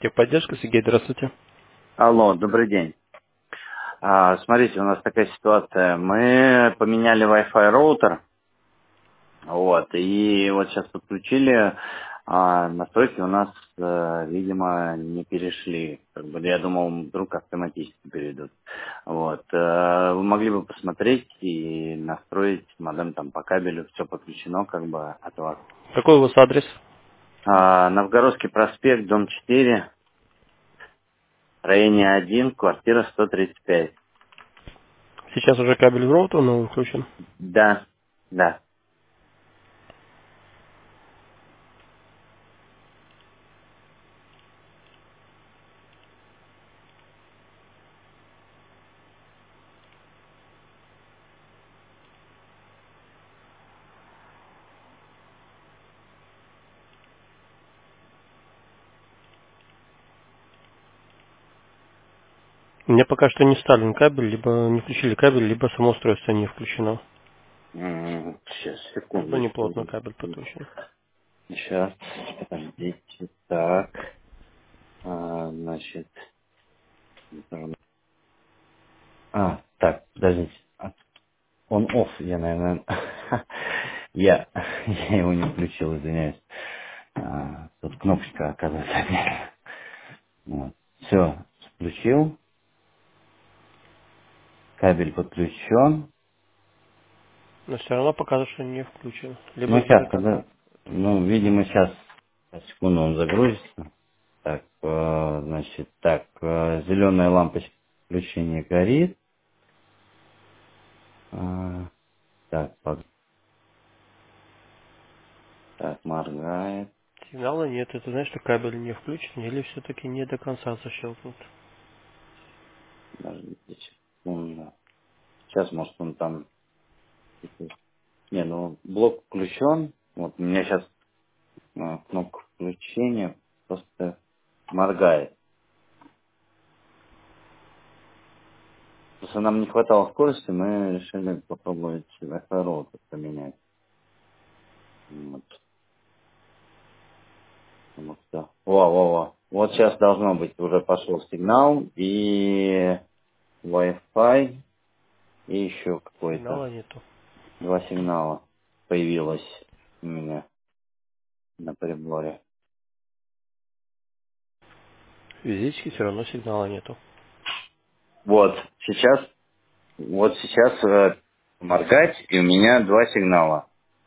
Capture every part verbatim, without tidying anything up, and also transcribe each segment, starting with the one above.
Техподдержка, Сергей, здравствуйте. Алло, добрый день. А, смотрите, у нас такая ситуация. Мы поменяли Wi-Fi роутер, вот, и вот сейчас подключили, а настройки у нас, э, видимо, не перешли. Как бы я думал, вдруг автоматически перейдут. Вот. э, Вы могли бы посмотреть и настроить модем там по кабелю, все подключено как бы от вас. Какой у вас адрес? А, Новгородский проспект, дом четыре, районе один, квартира сто тридцать пять. Сейчас уже кабель в роутер новый включен. Да, да. У меня пока что не вставлен кабель, либо не включили кабель, либо само устройство не включено. М, Сейчас, Либо неплотно секундочку. кабель подключен. Сейчас, подождите. Так, а, значит... А, так, подождите. А, Он off, я, наверное... Я, я его не включил, извиняюсь. А, тут кнопочка, оказывается, отдельно. Вот. Все, включил. Кабель подключен. Но все равно показывает, что не включен. Либо Ну, из-за сейчас, кабеля. когда... Ну, видимо, сейчас... Секунду, он загрузится. Так, э, значит, так, э, зеленая лампочка включения горит. А, так, под- так, моргает. Сигнала нет. Это значит, что кабель не включен или все-таки не до конца защелкнут. Подождите секунду. Сейчас, может, он там... Не, ну, блок включен. Вот, у меня сейчас кнопка включения просто моргает. Просто нам не хватало скорости, мы решили попробовать Wi-Fi роутер поменять. Вот. Потому что... Во, во, во. Вот сейчас должно быть, уже пошел сигнал, и Wi-Fi, и еще какой-то. Сигнала нету. Два сигнала появилось у меня на приборе. Физически все равно сигнала нету. Вот, сейчас, вот сейчас э, моргать, и у меня два сигнала.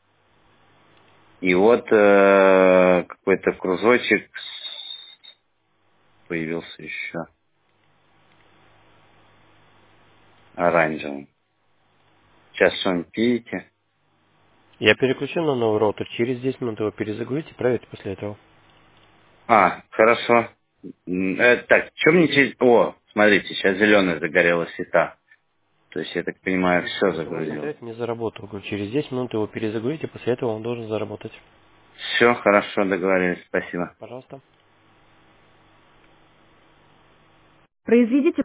И вот э, какой-то кружочек появился еще оранжевый. Сейчас что-нибудь видите? Я переключу на новый роутер. Через десять минут его перезагрузите и проверьте после этого. А, хорошо. М, э, так, что мне через... О, смотрите, сейчас зеленая загорелась сета. То есть, я так понимаю, Через все минут у вас загрузил. интернет не заработал. Говорю, через десять минут его перезагрузите, после этого он должен заработать. Все, хорошо, договорились, спасибо. Пожалуйста. Произведите